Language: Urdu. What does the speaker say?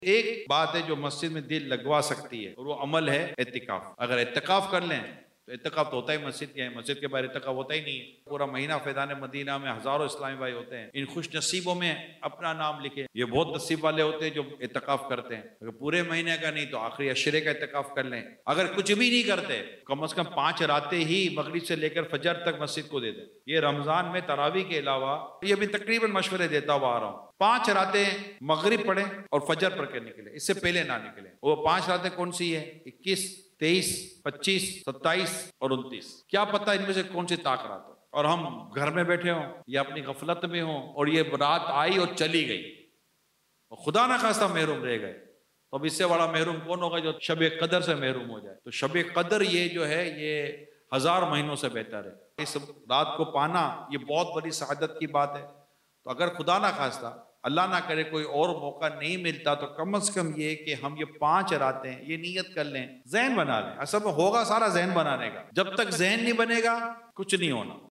ایک بات ہے جو مسجد میں دل لگوا سکتی ہے اور وہ عمل ہے اعتکاف۔ اگر اعتکاف کر لیں تو اعتکاف تو ہوتا ہی مسجد کے ہے، مسجد کے باہر اعتکاف ہوتا ہی نہیں ہے۔ پورا مہینہ فیضان مدینہ میں ہزاروں اسلامی بھائی ہوتے ہیں، ان خوش نصیبوں میں اپنا نام لکھے۔ یہ بہت نصیب والے ہوتے ہیں جو اعتکاف کرتے ہیں۔ اگر پورے مہینے کا نہیں تو آخری عشرے کا اعتکاف کر لیں۔ اگر کچھ بھی نہیں کرتے کم از کم 5 راتیں ہی مغرب سے لے کر فجر تک مسجد کو دے دیں۔ یہ رمضان میں تراویح کے علاوہ یہ بھی تقریباً مشورے دیتا ہوا آ رہا ہوں، 5 راتیں مغرب پڑھیں اور فجر پڑھ کے نکلیں، اس سے پہلے نہ نکلیں۔ وہ 5 راتیں کون سی ہیں؟ 21، 23، 25، 27 اور 29۔ کیا پتہ ان میں سے کون سی طاق رات ہو، اور ہم گھر میں بیٹھے ہوں یا اپنی غفلت میں ہوں اور یہ رات آئی اور چلی گئی اور خدا نہ خواستہ محروم رہ گئے، تو اب اس سے بڑا محروم کون ہوگا جو شب قدر سے محروم ہو جائے؟ تو شب قدر یہ جو ہے یہ 1000 مہینوں سے بہتر ہے۔ اس رات کو پانا یہ بہت بڑی سعادت کی بات ہے۔ تو اگر خدا نہ خواستہ اللہ نہ کرے کوئی اور موقع نہیں ملتا تو کم از کم یہ کہ ہم یہ 5 راتیں یہ نیت کر لیں، ذہن بنا لیں۔ اصل میں ہوگا سارا ذہن بنانے کا، جب تک ذہن نہیں بنے گا کچھ نہیں ہونا۔